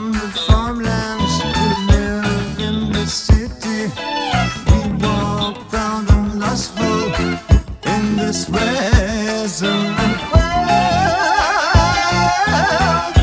from the farmlands to live in the city. We walk proud and lustful in this resolute world.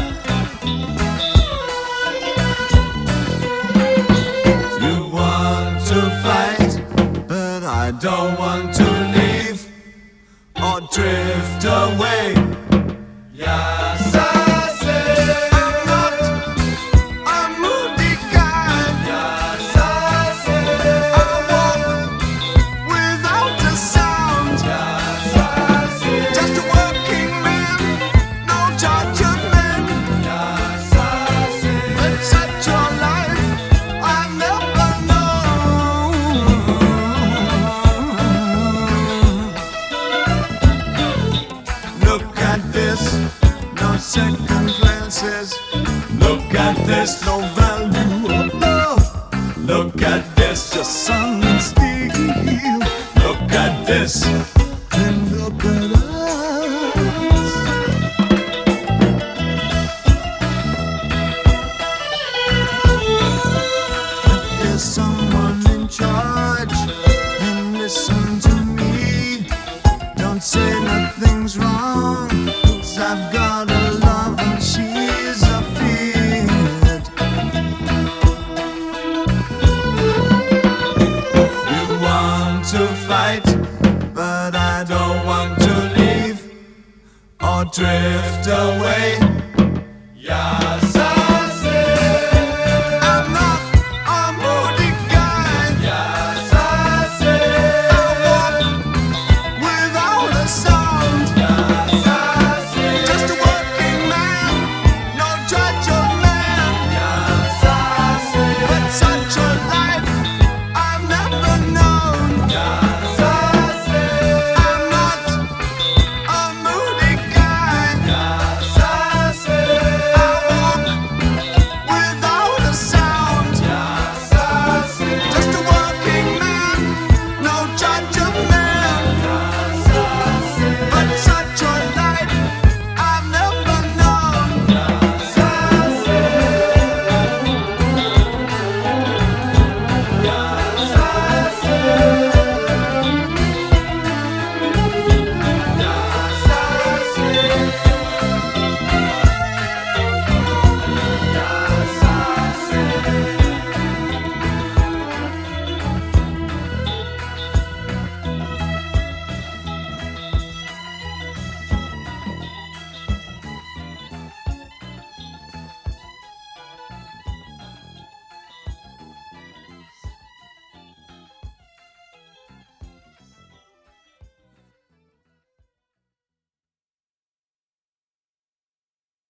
You want to fight, but I don't want to leave or drift away. Yes, I say I'm not a moody guy. Yes, I say I walk without a sound. Yes, I say just a working man, no tortured man. Yes, I say but such a life I never know. Look at this, no second glances. Look at this, no value of love. Look at this, just sun and steel. Look at this, and look at us. There's someone in charge, and listen to me. Don't say nothing's wrong, 'cause I've got a love and she's a fit. You want to fight, but I don't want to leave or drift away.